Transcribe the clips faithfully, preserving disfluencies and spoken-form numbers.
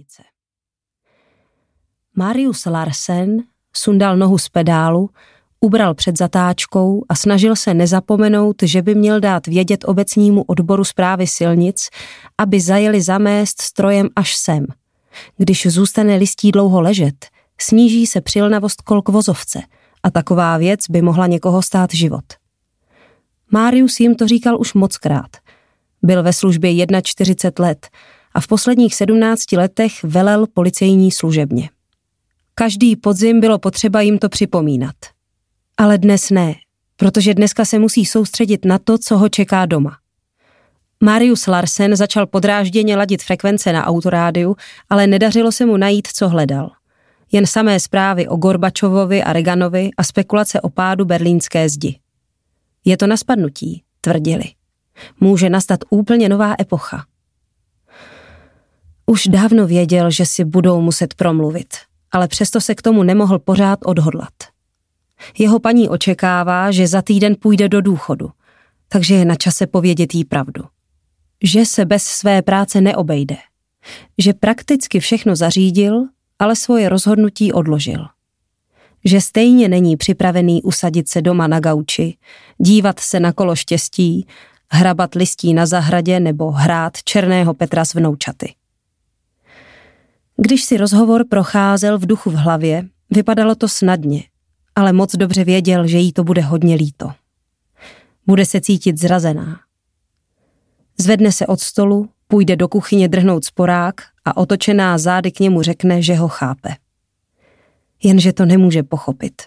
silnice. Marius Larsen sundal nohu z pedálu, ubral před zatáčkou a snažil se nezapomenout, že by měl dát vědět obecnímu odboru správy silnic, aby zajeli zamést strojem až sem. Když zůstane listí dlouho ležet, sníží se přilnavost kol k vozovce a taková věc by mohla někoho stát život. Marius jim to říkal už mockrát. Byl ve službě čtyřicet jedna let a v posledních sedmnácti letech velel policejní služebně. Každý podzim bylo potřeba jim to připomínat. Ale dnes ne, protože dneska se musí soustředit na to, co ho čeká doma. Marius Larsen začal podrážděně ladit frekvence na autorádiu, ale nedařilo se mu najít, co hledal. Jen samé zprávy o Gorbačovovi a Reaganovi a spekulace o pádu berlínské zdi. Je to na spadnutí, tvrdili. Může nastat úplně nová epocha. Už dávno věděl, že si budou muset promluvit, ale přesto se k tomu nemohl pořád odhodlat. Jeho paní očekává, že za týden půjde do důchodu, takže je na čase povědět jí pravdu. Že se bez své práce neobejde. Že prakticky všechno zařídil, ale svoje rozhodnutí odložil. Že stejně není připravený usadit se doma na gauči, dívat se na kolo štěstí, hrabat listí na zahradě nebo hrát černého Petra s vnoučaty. Když si rozhovor procházel v duchu v hlavě, vypadalo to snadně, ale moc dobře věděl, že jí to bude hodně líto. Bude se cítit zrazená. Zvedne se od stolu, půjde do kuchyně drhnout sporák a otočená zády k němu řekne, že ho chápe. Jenže to nemůže pochopit.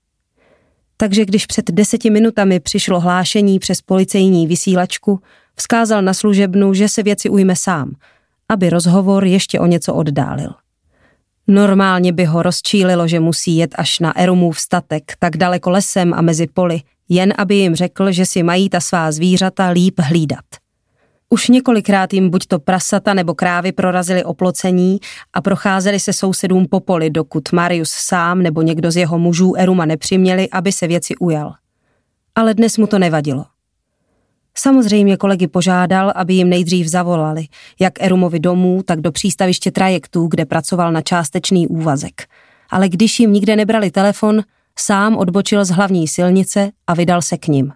Takže když před deseti minutami přišlo hlášení přes policejní vysílačku, vzkázal na služebnu, že se věci ujme sám, aby rozhovor ještě o něco oddálil. Normálně by ho rozčílilo, že musí jet až na Erumův statek, tak daleko lesem a mezi poli, jen aby jim řekl, že si mají ta svá zvířata líp hlídat. Už několikrát jim buď to prasata nebo krávy prorazili oplocení a procházeli se sousedům po poli, dokud Marius sám nebo někdo z jeho mužů Eruma nepřiměli, aby se věci ujal. Ale dnes mu to nevadilo. Samozřejmě kolegy požádal, aby jim nejdřív zavolali, jak Erumovi domů, tak do přístaviště trajektů, kde pracoval na částečný úvazek. Ale když jim nikde nebrali telefon, sám odbočil z hlavní silnice a vydal se k nim.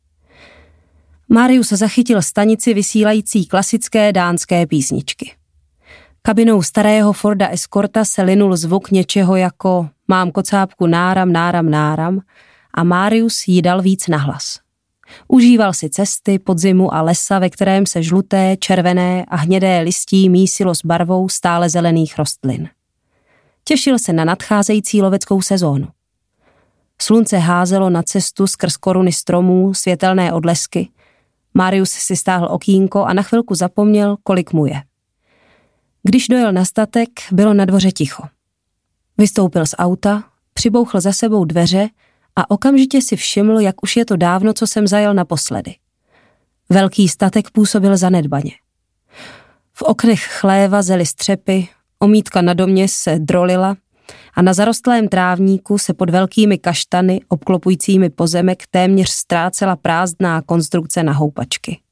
Marius zachytil stanici vysílající klasické dánské písničky. Kabinou starého Forda Escorta se linul zvuk něčeho jako mám kocápku náram, náram, náram a Marius jí dal víc nahlas. Užíval si cesty, podzimu a lesa, ve kterém se žluté, červené a hnědé listí mísilo s barvou stále zelených rostlin. Těšil se na nadcházející loveckou sezónu. Slunce házelo na cestu skrz koruny stromů, světelné odlesky. Marius si stáhl okýnko a na chvilku zapomněl, kolik mu je. Když dojel na statek, bylo na dvoře ticho. Vystoupil z auta, přibouchl za sebou dveře a okamžitě si všiml, jak už je to dávno, co jsem zajel naposledy. Velký statek působil zanedbaně. V oknech chléva zely střepy, omítka na domě se drolila a na zarostlém trávníku se pod velkými kaštany obklopujícími pozemek téměř ztrácela prázdná konstrukce na houpačky.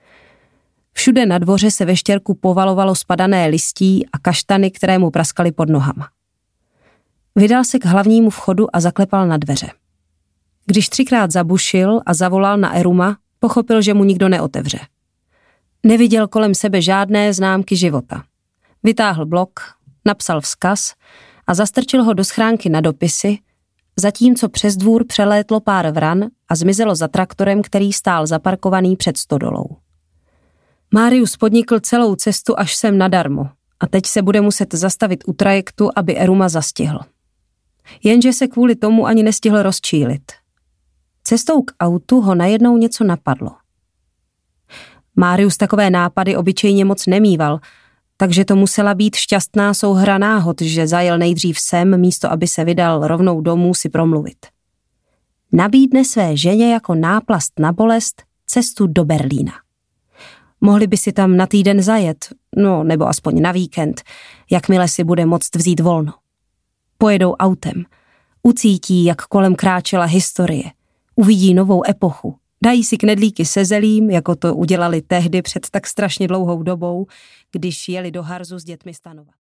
Všude na dvoře se ve štěrku povalovalo spadané listí a kaštany, které mu praskaly pod nohama. Vydal se k hlavnímu vchodu a zaklepal na dveře. Když třikrát zabušil a zavolal na Eruma, pochopil, že mu nikdo neotevře. Neviděl kolem sebe žádné známky života. Vytáhl blok, napsal vzkaz a zastrčil ho do schránky na dopisy, zatímco přes dvůr přelétlo pár vran a zmizelo za traktorem, který stál zaparkovaný před stodolou. Marius podnikl celou cestu až sem nadarmo a teď se bude muset zastavit u trajektu, aby Eruma zastihl. Jenže se kvůli tomu ani nestihl rozčílit. Cestou k autu ho najednou něco napadlo. Marius takové nápady obyčejně moc nemíval, takže to musela být šťastná souhra náhod, že zajel nejdřív sem, místo aby se vydal rovnou domů si promluvit. Nabídne své ženě jako náplast na bolest cestu do Berlína. Mohli by si tam na týden zajet, no nebo aspoň na víkend, jakmile si bude moct vzít volno. Pojedou autem, ucítí, jak kolem kráčela historie, uvidí novou epochu, dají si knedlíky se zelím, jako to udělali tehdy před tak strašně dlouhou dobou, když jeli do Harzu s dětmi stanovat.